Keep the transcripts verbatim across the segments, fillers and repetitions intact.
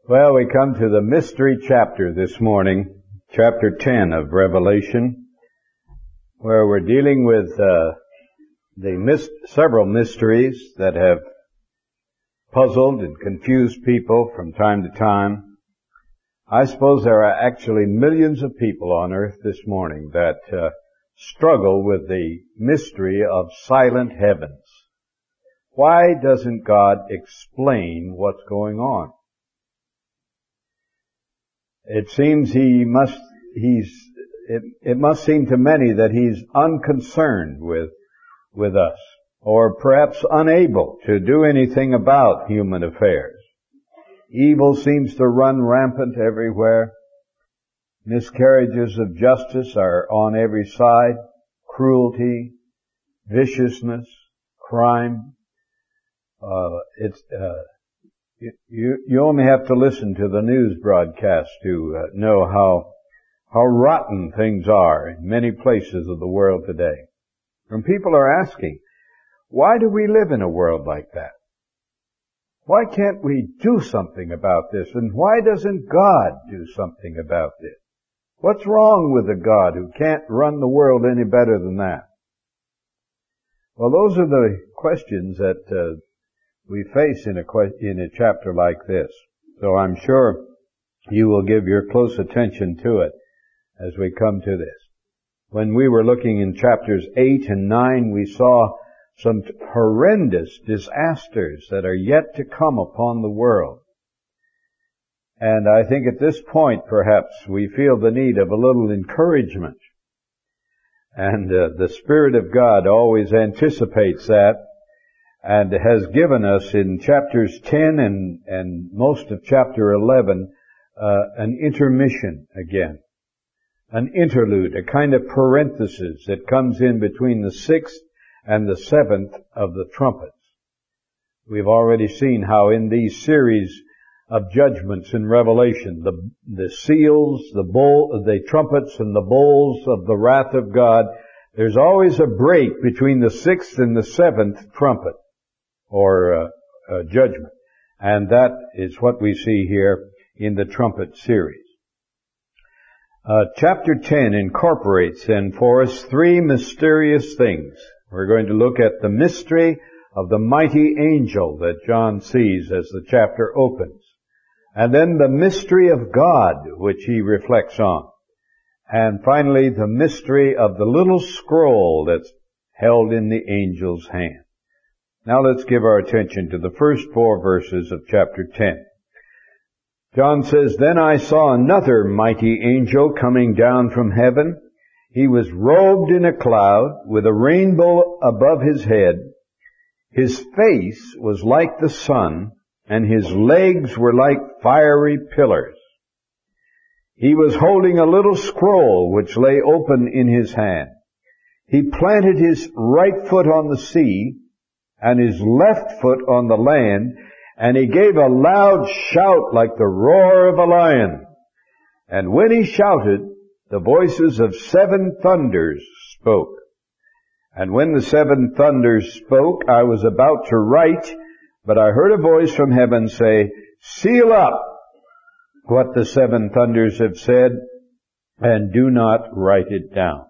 Well, we come to the mystery chapter this morning, chapter ten of Revelation, where we're dealing with uh, the mis- several mysteries that have puzzled and confused people from time to time. I suppose there are actually millions of people on earth this morning that uh, struggle with the mystery of silent heavens. Why doesn't God explain what's going on? It seems he must, he's, it, it must seem to many that he's unconcerned with, with us, or perhaps unable to do anything about human affairs. Evil seems to run rampant everywhere. Miscarriages of justice are on every side. Cruelty, viciousness, crime. Uh, it's, uh, You, you only have to listen to the news broadcast to uh, know how, how rotten things are in many places of the world today. And people are asking, why do we live in a world like that? Why can't we do something about this? And why doesn't God do something about this? What's wrong with a God who can't run the world any better than that? Well, those are the questions that uh, we face in a in a chapter like this. So I'm sure you will give your close attention to it as we come to this. When we were looking in chapters eight and nine, we saw some horrendous disasters that are yet to come upon the world. And I think at this point, perhaps, we feel the need of a little encouragement. And uh, the Spirit of God always anticipates that, and has given us in chapters ten and, and most of chapter eleven uh, an intermission again. An interlude, a kind of parenthesis that comes in between the sixth and the seventh of the trumpets. We've already seen how in these series of judgments in Revelation, the, the seals, the bowl, the trumpets and the bowls of the wrath of God, there's always a break between the sixth and the seventh trumpet, or uh, uh, judgment. And that is what we see here in the trumpet series. Uh, chapter ten incorporates then for us three mysterious things. We're going to look at the mystery of the mighty angel that John sees as the chapter opens. And then the mystery of God, which he reflects on. And finally, the mystery of the little scroll that's held in the angel's hand. Now let's give our attention to the first four verses of chapter ten. John says, "Then I saw another mighty angel coming down from heaven. He was robed in a cloud, with a rainbow above his head. His face was like the sun, and his legs were like fiery pillars. He was holding a little scroll which lay open in his hand. He planted his right foot on the sea, and his left foot on the land, and he gave a loud shout like the roar of a lion. And when he shouted, the voices of seven thunders spoke. And when the seven thunders spoke, I was about to write, but I heard a voice from heaven say, 'Seal up what the seven thunders have said, and do not write it down.'"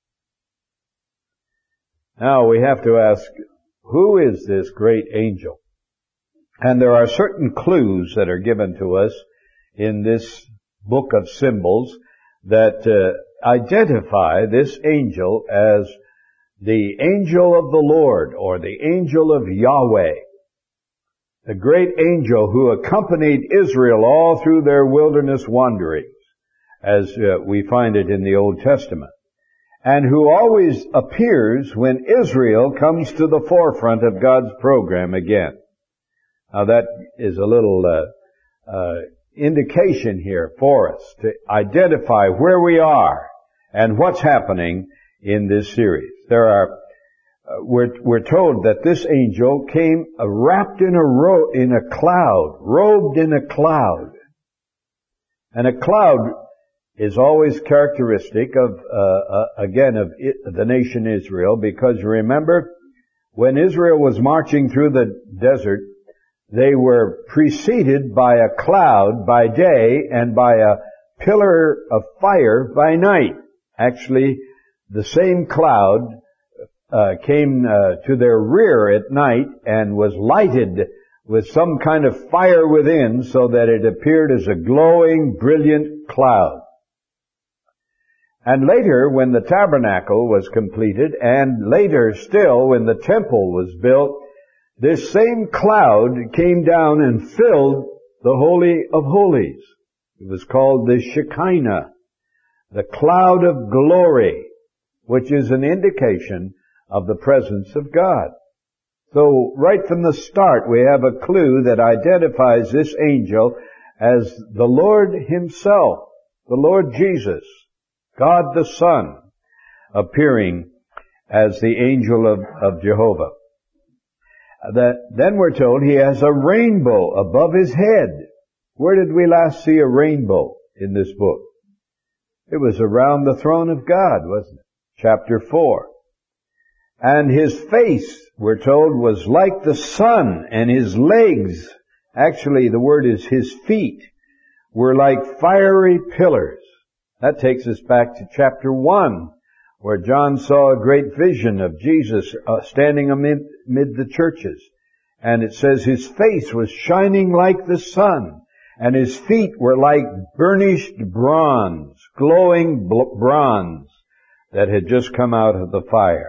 Now we have to ask, who is this great angel? And there are certain clues that are given to us in this book of symbols that uh, identify this angel as the angel of the Lord, or the angel of Yahweh. The great angel who accompanied Israel all through their wilderness wanderings, as uh, we find it in the Old Testament. And who always appears when Israel comes to the forefront of God's program again. Now that is a little uh, uh, indication here for us to identify where we are and what's happening in this series. There are, uh, we're, we're told that this angel came uh, wrapped in a ro- in a cloud, robed in a cloud, and a cloud is always characteristic of, uh, uh, again, of it, the nation Israel, because remember, when Israel was marching through the desert, they were preceded by a cloud by day and by a pillar of fire by night. Actually, the same cloud uh, came uh, to their rear at night and was lighted with some kind of fire within, so that it appeared as a glowing, brilliant cloud. And later, when the tabernacle was completed, and later still when the temple was built, this same cloud came down and filled the Holy of Holies. It was called the Shekinah, the cloud of glory, which is an indication of the presence of God. So right from the start we have a clue that identifies this angel as the Lord Himself, the Lord Jesus, God the Son, appearing as the angel of, of Jehovah. That, then we're told He has a rainbow above His head. Where did we last see a rainbow in this book? It was around the throne of God, wasn't it? Chapter four. And His face, we're told, was like the sun, and His legs, actually the word is His feet, were like fiery pillars. That takes us back to chapter one, where John saw a great vision of Jesus uh, standing amid, amid the churches. And it says His face was shining like the sun, and His feet were like burnished bronze, glowing bronze that had just come out of the fire.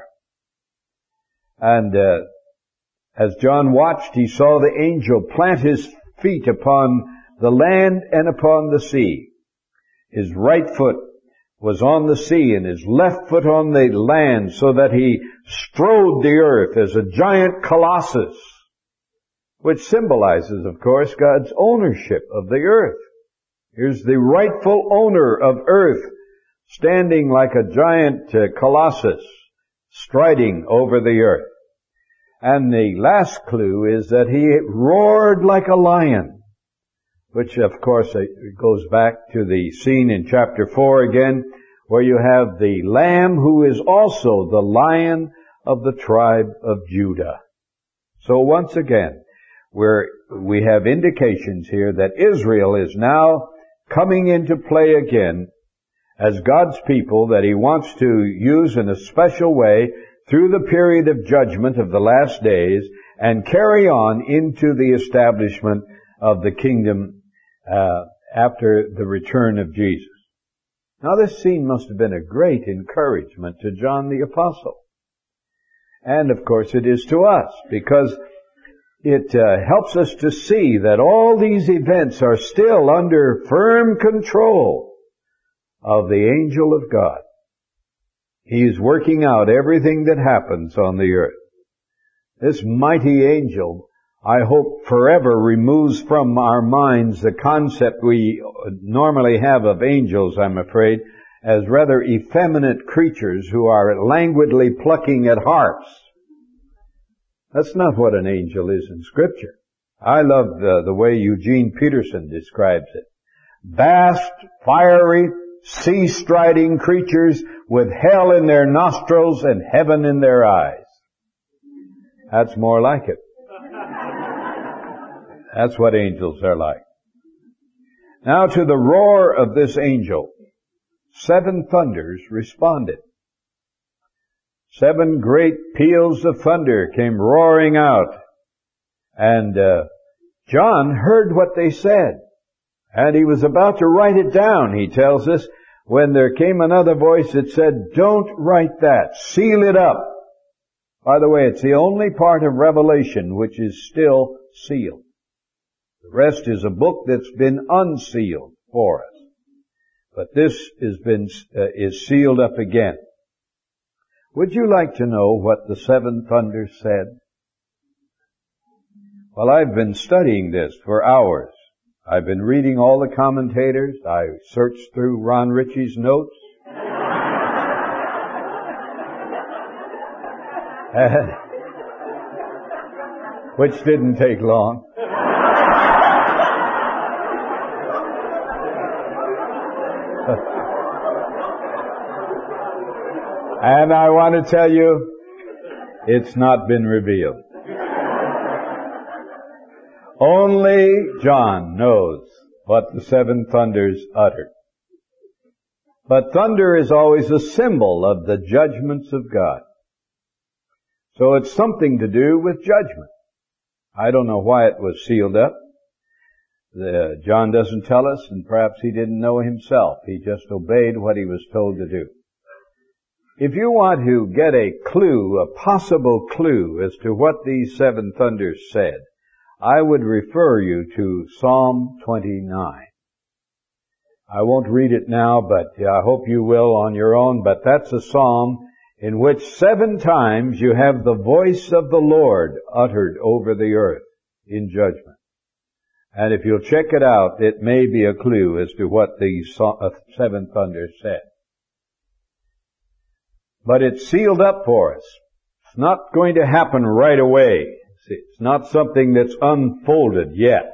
And uh, as John watched, he saw the angel plant his feet upon the land and upon the sea. His right foot was on the sea and his left foot on the land, so that he strode the earth as a giant colossus, which symbolizes, of course, God's ownership of the earth. Here's the rightful owner of earth, standing like a giant uh, colossus, striding over the earth. And the last clue is that He roared like a lion, which of course goes back to the scene in chapter four again, where you have the Lamb who is also the Lion of the tribe of Judah. So once again, we're, we have indications here that Israel is now coming into play again as God's people that He wants to use in a special way through the period of judgment of the last days and carry on into the establishment of the kingdom uh, after the return of Jesus. Now this scene must have been a great encouragement to John the Apostle. And of course it is to us, because it uh, helps us to see that all these events are still under firm control of the angel of God. He's working out everything that happens on the earth. This mighty angel, I hope, forever removes from our minds the concept we normally have of angels, I'm afraid, as rather effeminate creatures who are languidly plucking at harps. That's not what an angel is in Scripture. I love the, the way Eugene Peterson describes it. Vast, fiery, sea-striding creatures with hell in their nostrils and heaven in their eyes. That's more like it. That's what angels are like. Now to the roar of this angel, seven thunders responded. Seven great peals of thunder came roaring out. And uh, John heard what they said. And he was about to write it down, he tells us, when there came another voice that said, "Don't write that. Seal it up." By the way, it's the only part of Revelation which is still sealed. The rest is a book that's been unsealed for us. But this has been, uh, is sealed up again. Would you like to know what the seven thunders said? Well, I've been studying this for hours. I've been reading all the commentators. I searched through Ron Ritchie's notes. Which didn't take long. And I want to tell you, it's not been revealed. Only John knows what the seven thunders uttered. But thunder is always a symbol of the judgments of God. So it's something to do with judgment. I don't know why it was sealed up. The, John doesn't tell us, and perhaps he didn't know himself. He just obeyed what he was told to do. If you want to get a clue, a possible clue as to what these seven thunders said, I would refer you to Psalm twenty-nine. I won't read it now, but I hope you will on your own, but that's a psalm in which seven times you have the voice of the Lord uttered over the earth in judgment. And if you'll check it out, it may be a clue as to what these seven thunders said. But it's sealed up for us. It's not going to happen right away. It's not something that's unfolded yet.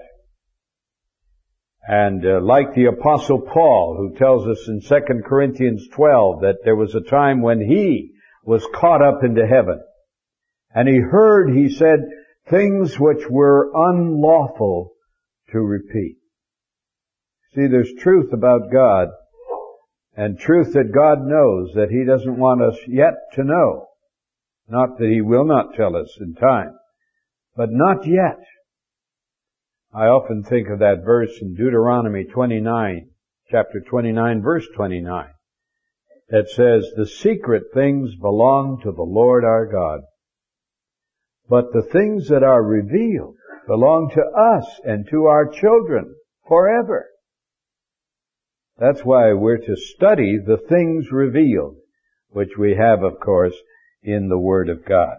And uh, like the Apostle Paul, who tells us in Second Corinthians twelve that there was a time when he was caught up into heaven. And he heard, he said, things which were unlawful to repeat. See, there's truth about God, and truth that God knows that He doesn't want us yet to know. Not that He will not tell us in time, but not yet. I often think of that verse in Deuteronomy twenty-nine, chapter twenty-nine, verse twenty-nine, that says, the secret things belong to the Lord our God, but the things that are revealed belong to us and to our children forever. That's why we're to study the things revealed, which we have, of course, in the Word of God.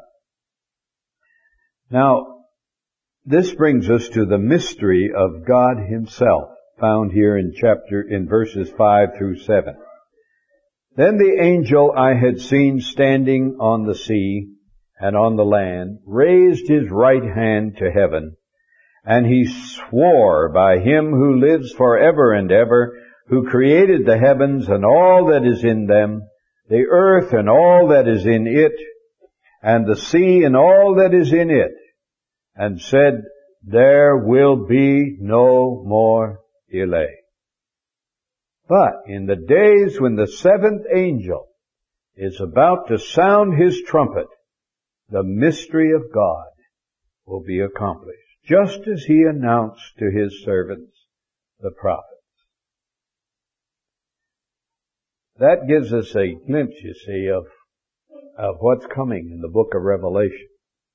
Now, this brings us to the mystery of God Himself, found here in chapter, in verses five through seven. Then the angel I had seen standing on the sea and on the land raised his right hand to heaven, and he swore by Him who lives forever and ever, who created the heavens and all that is in them, the earth and all that is in it, and the sea and all that is in it, and said, there will be no more delay. But in the days when the seventh angel is about to sound his trumpet, the mystery of God will be accomplished, just as He announced to His servants, the prophets. That gives us a glimpse, you see, of, of what's coming in the book of Revelation.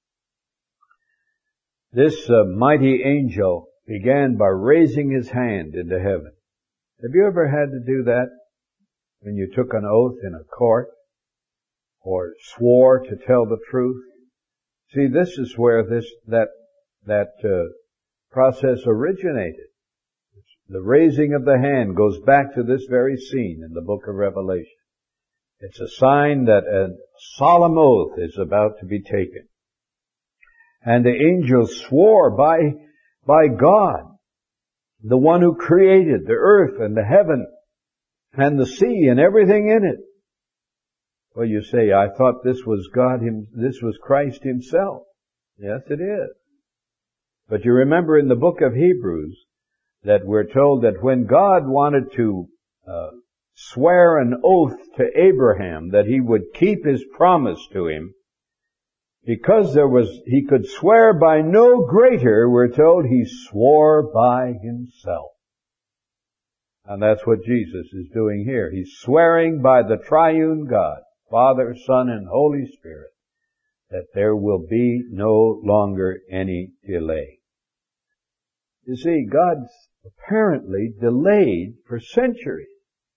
This uh, mighty angel began by raising his hand into heaven. Have you ever had to do that when you took an oath in a court or swore to tell the truth? See, this is where this that that uh, process originated. The raising of the hand goes back to this very scene in the book of Revelation. It's a sign that a solemn oath is about to be taken. And the angel swore by, by God, the one who created the earth and the heaven and the sea and everything in it. Well, you say, I thought this was God, him, this was Christ Himself. Yes, it is. But you remember in the book of Hebrews that we're told that when God wanted to uh, swear an oath to Abraham that He would keep His promise to him, because there was, He could swear by no greater, we're told He swore by Himself. And that's what Jesus is doing here. He's swearing by the triune God, Father, Son, and Holy Spirit, that there will be no longer any delay. You see, God's apparently delayed for centuries.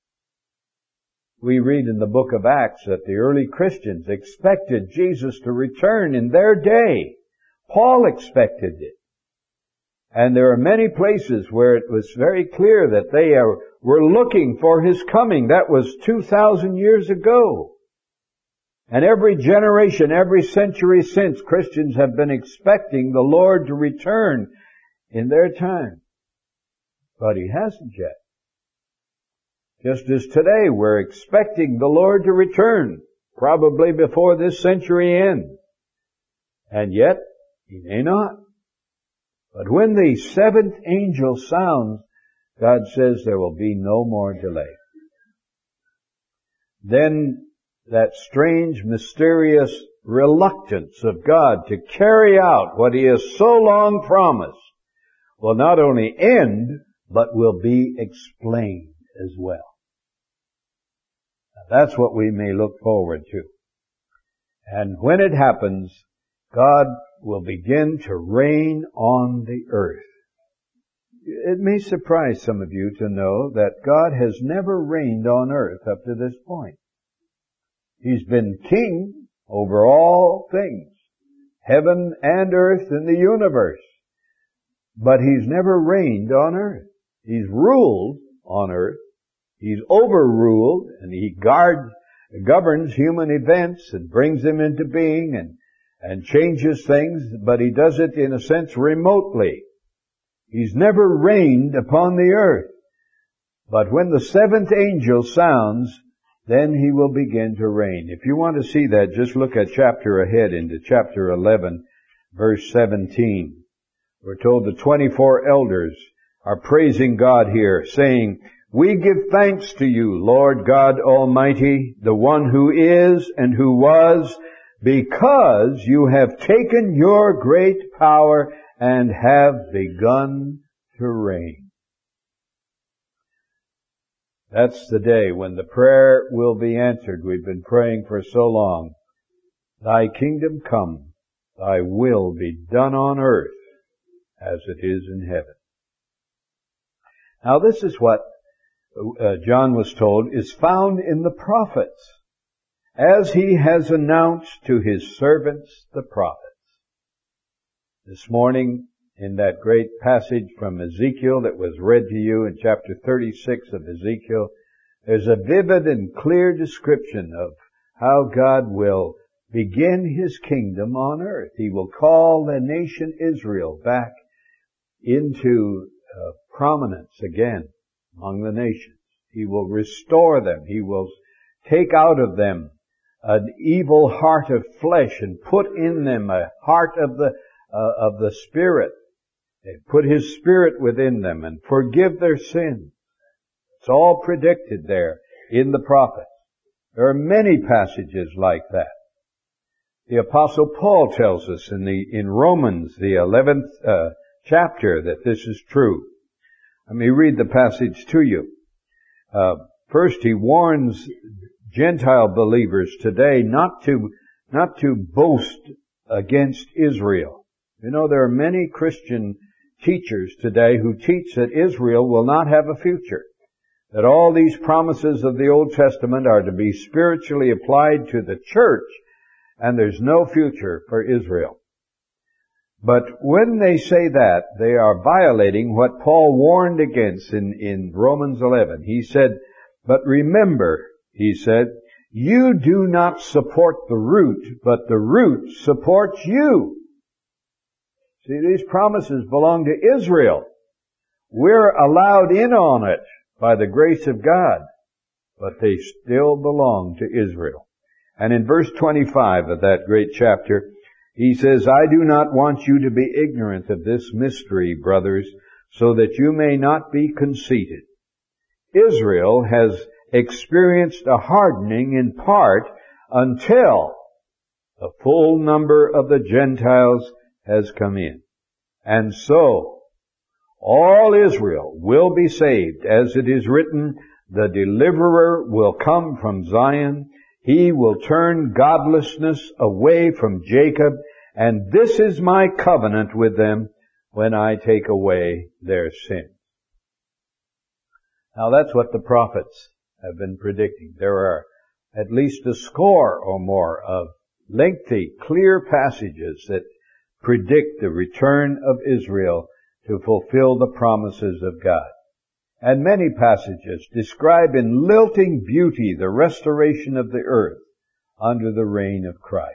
We read in the book of Acts that the early Christians expected Jesus to return in their day. Paul expected it. And there are many places where it was very clear that they are, were looking for His coming. That was two thousand years ago. And every generation, every century since, Christians have been expecting the Lord to return in their time. But He hasn't yet. Just as today we're expecting the Lord to return, probably before this century ends. And yet, He may not. But when the seventh angel sounds, God says there will be no more delay. Then that strange, mysterious reluctance of God to carry out what He has so long promised will not only end, but will be explained as well. Now, that's what we may look forward to. And when it happens, God will begin to reign on the earth. It may surprise some of you to know that God has never reigned on earth up to this point. He's been king over all things, heaven and earth and the universe. But He's never reigned on earth. He's ruled on earth. He's overruled, and He guards, governs human events and brings them into being and, and changes things, but He does it in a sense remotely. He's never reigned upon the earth. But when the seventh angel sounds, then He will begin to reign. If you want to see that, just look at chapter ahead into chapter eleven, verse seventeen. We're told the twenty-four elders are praising God here, saying, "We give thanks to you, Lord God Almighty, the one who is and who was, because you have taken your great power and have begun to reign." That's the day when the prayer will be answered. We've been praying for so long. Thy kingdom come, thy will be done on earth as it is in heaven. Now this is what uh, John was told is found in the prophets, as he has announced to his servants the prophets. This morning, in that great passage from Ezekiel that was read to you in chapter thirty-six of Ezekiel, there's a vivid and clear description of how God will begin His kingdom on earth. He will call the nation Israel back into uh, prominence again among the nations. He will restore them. He will take out of them an evil heart of flesh and put in them a heart of the uh, of the Spirit. Put His Spirit within them and forgive their sins. It's all predicted there in the prophets. There are many passages like that. The Apostle Paul tells us in the in Romans, the eleventh uh, chapter, that this is true. Let me read the passage to you. Uh, first, he warns Gentile believers today not to not to boast against Israel. You know, there are many Christian teachers today who teach that Israel will not have a future, that all these promises of the Old Testament are to be spiritually applied to the church, and there's no future for Israel. But when they say that, they are violating what Paul warned against in, in Romans eleven. He said, "But remember," he said, "you do not support the root, but the root supports you." See, these promises belong to Israel. We're allowed in on it by the grace of God, but they still belong to Israel. And in verse twenty-five of that great chapter, he says, "I do not want you to be ignorant of this mystery, brothers, so that you may not be conceited. Israel has experienced a hardening in part until the full number of the Gentiles has come in. And so, all Israel will be saved, as it is written, the deliverer will come from Zion. He will turn godlessness away from Jacob, and this is my covenant with them when I take away their sins." Now that's what the prophets have been predicting. There are at least a score or more of lengthy, clear passages that predict the return of Israel to fulfill the promises of God. And many passages describe in lilting beauty the restoration of the earth under the reign of Christ.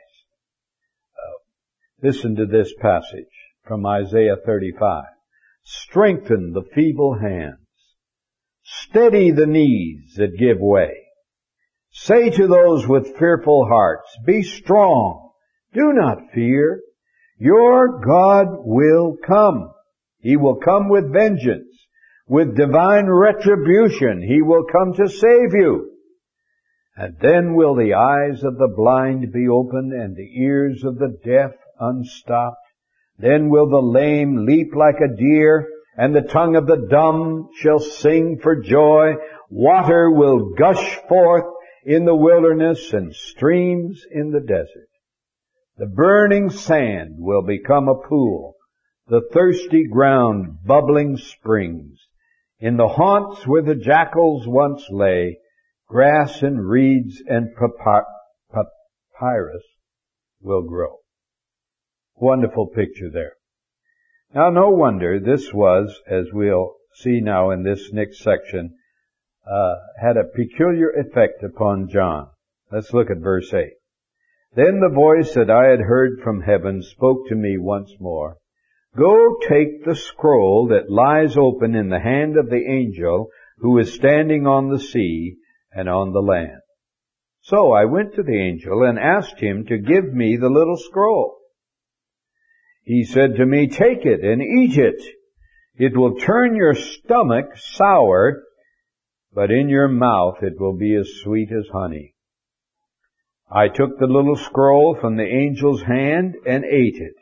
Uh, listen to this passage from Isaiah thirty-five. "Strengthen the feeble hands. Steady the knees that give way. Say to those with fearful hearts, be strong. Do not fear. Your God will come. He will come with vengeance. With divine retribution, He will come to save you. And then will the eyes of the blind be opened and the ears of the deaf unstopped. Then will the lame leap like a deer, and the tongue of the dumb shall sing for joy. Water will gush forth in the wilderness and streams in the desert. The burning sand will become a pool, the thirsty ground bubbling springs. In the haunts where the jackals once lay, grass and reeds and papyrus will grow. Wonderful picture there. Now, no wonder this was, as we'll see now in this next section, uh, had a peculiar effect upon John. Let's look at verse eight. Then the voice that I had heard from heaven spoke to me once more. Go take the scroll that lies open in the hand of the angel who is standing on the sea and on the land. So I went to the angel and asked him to give me the little scroll. He said to me, take it and eat it. It will turn your stomach sour, but in your mouth it will be as sweet as honey. I took the little scroll from the angel's hand and ate it.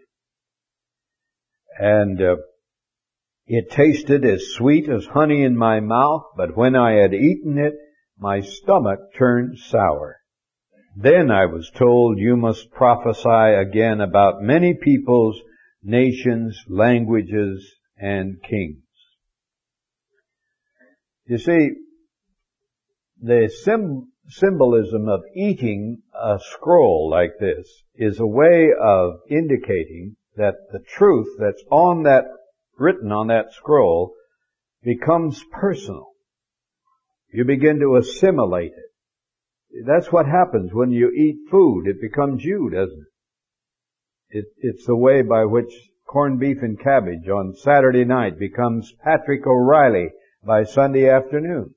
And uh, it tasted as sweet as honey in my mouth, but when I had eaten it, my stomach turned sour. Then I was told, you must prophesy again about many peoples, nations, languages, and kings. You see, the sim- symbolism of eating a scroll like this is a way of indicating that the truth that's on that, written on that scroll, becomes personal. You begin to assimilate it. That's what happens when you eat food. It becomes you, doesn't it? it it's the way by which corned beef and cabbage on Saturday night becomes Patrick O'Reilly by Sunday afternoon.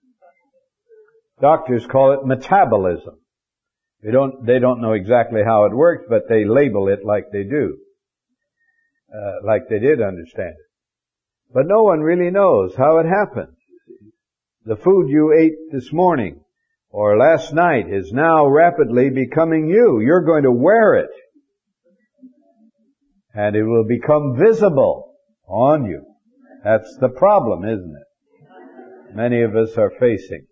Doctors call it metabolism. They don't, they don't know exactly how it works, but they label it like they do. Uh, like they did understand it. But no one really knows how it happens. The food you ate this morning or last night is now rapidly becoming you. You're going to wear it. And it will become visible on you. That's the problem, isn't it? Many of us are facing.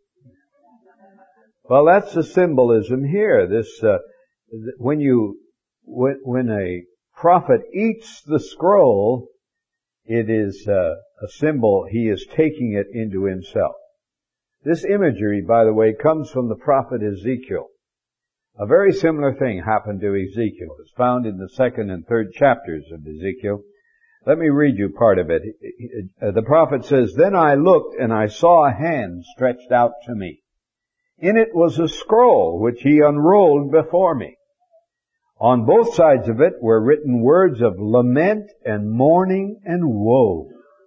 Well, that's the symbolism here. This, uh, when you, when, when a prophet eats the scroll, it is uh, a symbol. He is taking it into himself. This imagery, by the way, comes from the prophet Ezekiel. A very similar thing happened to Ezekiel. It's found in the second and third chapters of Ezekiel. Let me read you part of it. The prophet says, Then I looked, and I saw a hand stretched out to me. In it was a scroll, which he unrolled before me. On both sides of it were written words of lament and mourning and woe.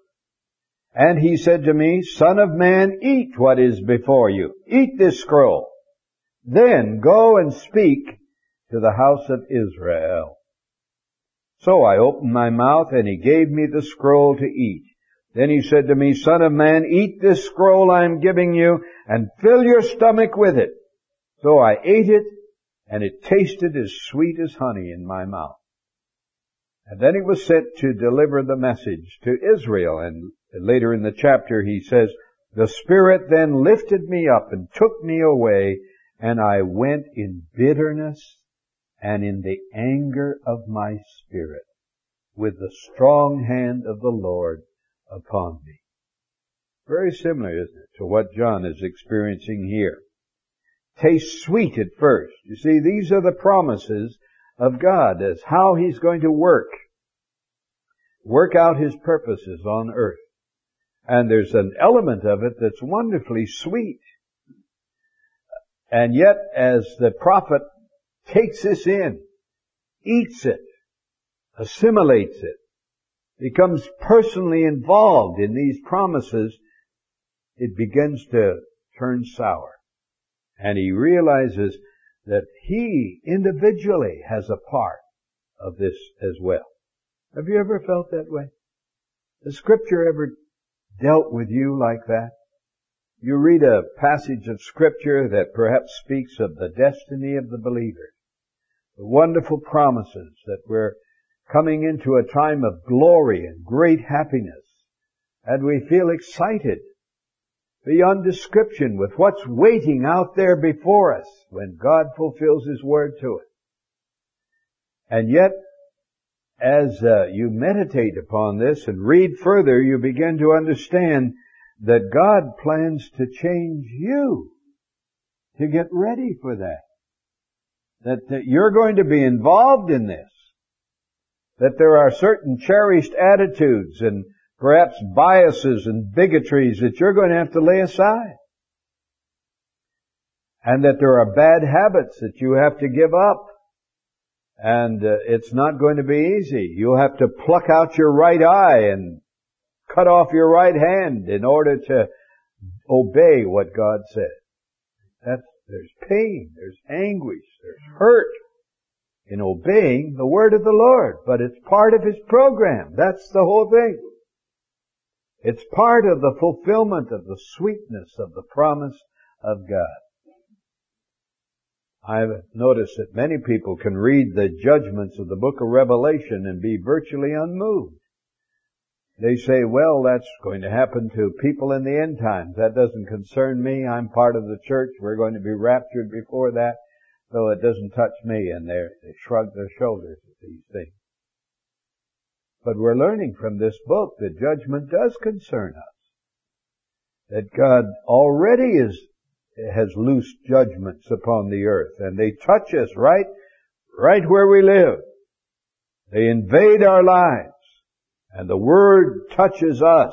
And he said to me, Son of man, eat what is before you. Eat this scroll. Then go and speak to the house of Israel. So I opened my mouth, and he gave me the scroll to eat. Then he said to me, Son of man, eat this scroll I am giving you, and fill your stomach with it. So I ate it, and it tasted as sweet as honey in my mouth. And then he was sent to deliver the message to Israel. And later in the chapter he says, The Spirit then lifted me up and took me away, and I went in bitterness and in the anger of my spirit, with the strong hand of the Lord upon me. Very similar, isn't it, to what John is experiencing here. Taste sweet at first. You see, these are the promises of God as how He's going to work. Work out His purposes on earth. And there's an element of it that's wonderfully sweet. And yet, as the prophet takes this in, eats it, assimilates it, becomes personally involved in these promises, it begins to turn sour. And he realizes that he individually has a part of this as well. Have you ever felt that way? Has Scripture ever dealt with you like that? You read a passage of Scripture that perhaps speaks of the destiny of the believer, the wonderful promises that we're coming into a time of glory and great happiness, and we feel excited beyond description with what's waiting out there before us when God fulfills His Word to us. And yet, as uh, you meditate upon this and read further, you begin to understand that God plans to change you to get ready for that. That, that you're going to be involved in this. That there are certain cherished attitudes and perhaps biases and bigotries that you're going to have to lay aside. And that there are bad habits that you have to give up. And uh, it's not going to be easy. You'll have to pluck out your right eye and cut off your right hand in order to obey what God said. That's, there's pain, there's anguish, there's hurt in obeying the word of the Lord. But it's part of His program. That's the whole thing. It's part of the fulfillment of the sweetness of the promise of God. I've noticed that many people can read the judgments of the book of Revelation and be virtually unmoved. They say, well, that's going to happen to people in the end times. That doesn't concern me. I'm part of the church. We're going to be raptured before that, so it doesn't touch me. And they shrug their shoulders at these things. But we're learning from this book that judgment does concern us. That God already is has loosed judgments upon the earth, and they touch us right, right where we live. They invade our lives, and the Word touches us,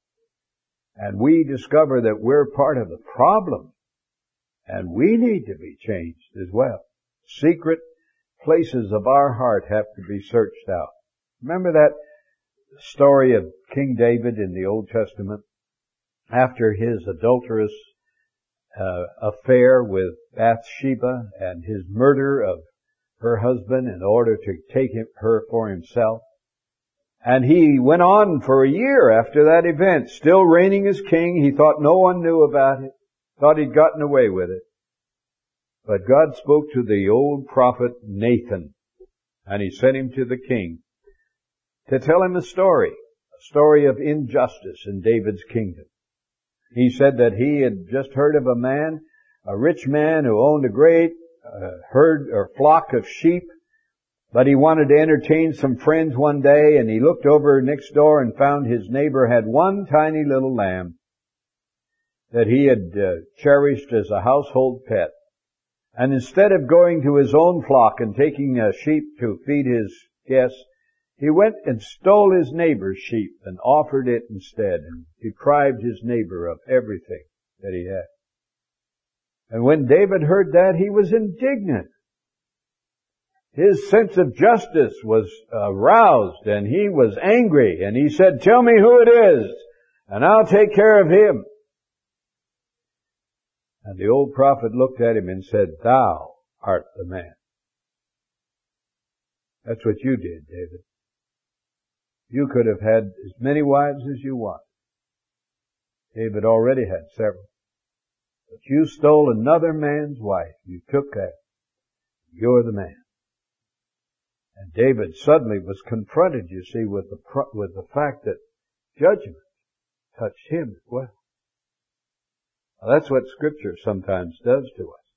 and we discover that we're part of the problem, and we need to be changed as well. Secret places of our heart have to be searched out. Remember that story of King David in the Old Testament? After his adulterous Uh, affair with Bathsheba and his murder of her husband in order to take him, her for himself. And he went on for a year after that event, still reigning as king. He thought no one knew about it, thought he'd gotten away with it. But God spoke to the old prophet Nathan, and He sent him to the king to tell him a story, a story of injustice in David's kingdom. He said that he had just heard of a man, a rich man who owned a great uh, herd or flock of sheep, but he wanted to entertain some friends one day, and he looked over next door and found his neighbor had one tiny little lamb that he had uh, cherished as a household pet. And instead of going to his own flock and taking a sheep to feed his guests, he went and stole his neighbor's sheep and offered it instead, and deprived his neighbor of everything that he had. And when David heard that, he was indignant. His sense of justice was aroused, and he was angry, and he said, "Tell me who it is, and I'll take care of him." And the old prophet looked at him and said, "Thou art the man." That's what you did, David. You could have had as many wives as you want. David already had several. But you stole another man's wife. You took that. You're the man. And David suddenly was confronted, you see, with the with the fact that judgment touched him as well. Now, that's what Scripture sometimes does to us.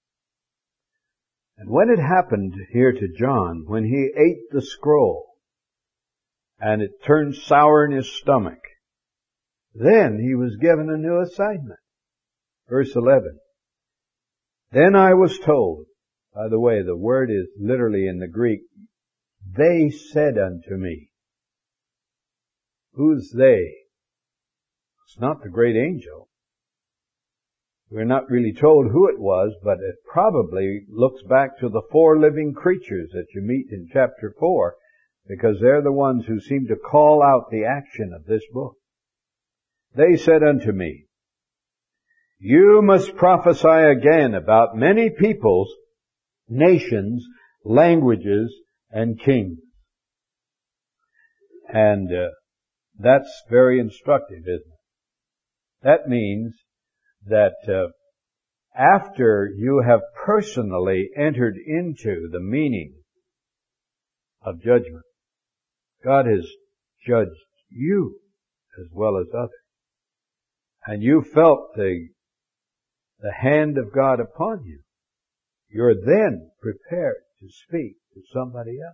And when it happened here to John, when he ate the scroll, and it turned sour in his stomach, then he was given a new assignment. Verse eleven. Then I was told, by the way, the word is literally in the Greek, they said unto me. Who's they? It's not the great angel. We're not really told who it was, but it probably looks back to the four living creatures that you meet in chapter four, because they're the ones who seem to call out the action of this book. They said unto me, you must prophesy again about many peoples, nations, languages, and kings. And uh, That's very instructive, isn't it? That means that uh, after you have personally entered into the meaning of judgment, God has judged you as well as others. And you felt the, the hand of God upon you. You're then prepared to speak to somebody else.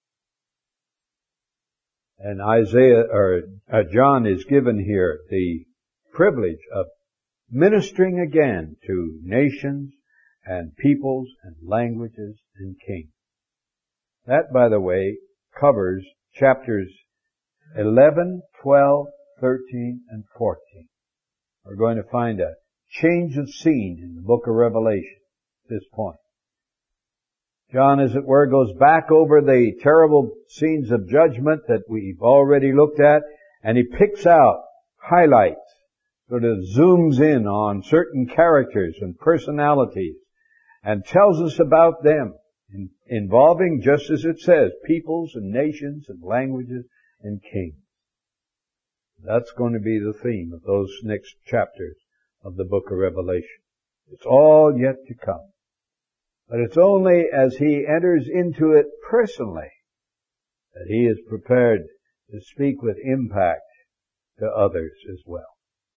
And Isaiah, or uh, John is given here the privilege of ministering again to nations and peoples and languages and kings. That, by the way, covers chapters eleven, twelve, thirteen, and fourteen. We're going to find a change of scene in the book of Revelation at this point. John, as it were, goes back over the terrible scenes of judgment that we've already looked at, and he picks out highlights, sort of zooms in on certain characters and personalities, and tells us about them, in, involving, just as it says, peoples and nations and languages and kings. That's going to be the theme of those next chapters of the book of Revelation. It's all yet to come. But it's only as he enters into it personally that he is prepared to speak with impact to others as well.